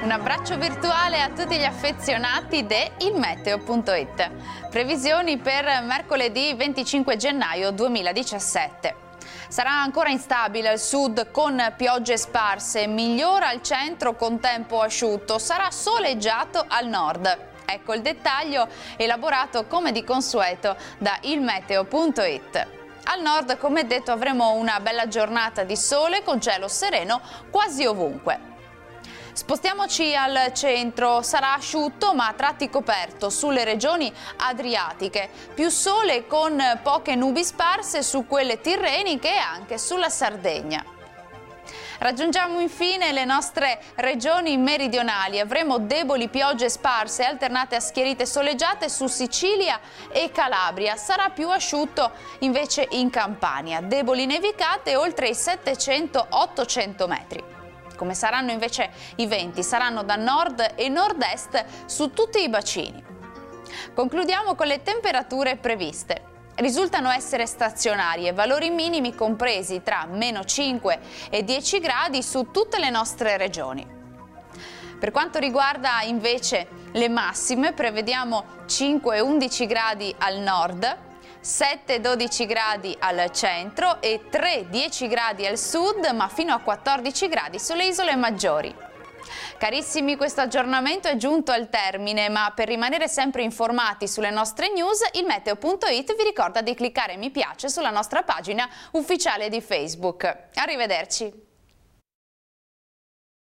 Un abbraccio virtuale a tutti gli affezionati di ilmeteo.it. Previsioni per mercoledì 25 gennaio 2017. Sarà ancora instabile al sud con piogge sparse, migliora al centro con tempo asciutto, sarà soleggiato al nord. Ecco il dettaglio elaborato come di consueto da ilmeteo.it. Al nord, come detto, avremo una bella giornata di sole con cielo sereno quasi ovunque. Spostiamoci al centro, sarà asciutto ma a tratti coperto sulle regioni adriatiche, più sole con poche nubi sparse su quelle tirreniche e anche sulla Sardegna. Raggiungiamo infine le nostre regioni meridionali, avremo deboli piogge sparse alternate a schierite soleggiate su Sicilia e Calabria, sarà più asciutto invece in Campania, deboli nevicate oltre i 700-800 metri. Come saranno invece i venti? Saranno da nord e nord-est su tutti i bacini. Concludiamo con le temperature previste. Risultano essere stazionarie, valori minimi compresi tra -5 e 10 gradi su tutte le nostre regioni. Per quanto riguarda invece le massime, prevediamo 5-11 gradi al nord, 7-12 gradi al centro e 3-10 gradi al sud, ma fino a 14 gradi sulle isole maggiori. Carissimi, questo aggiornamento è giunto al termine, ma per rimanere sempre informati sulle nostre news, ilmeteo.it vi ricorda di cliccare mi piace sulla nostra pagina ufficiale di Facebook. Arrivederci!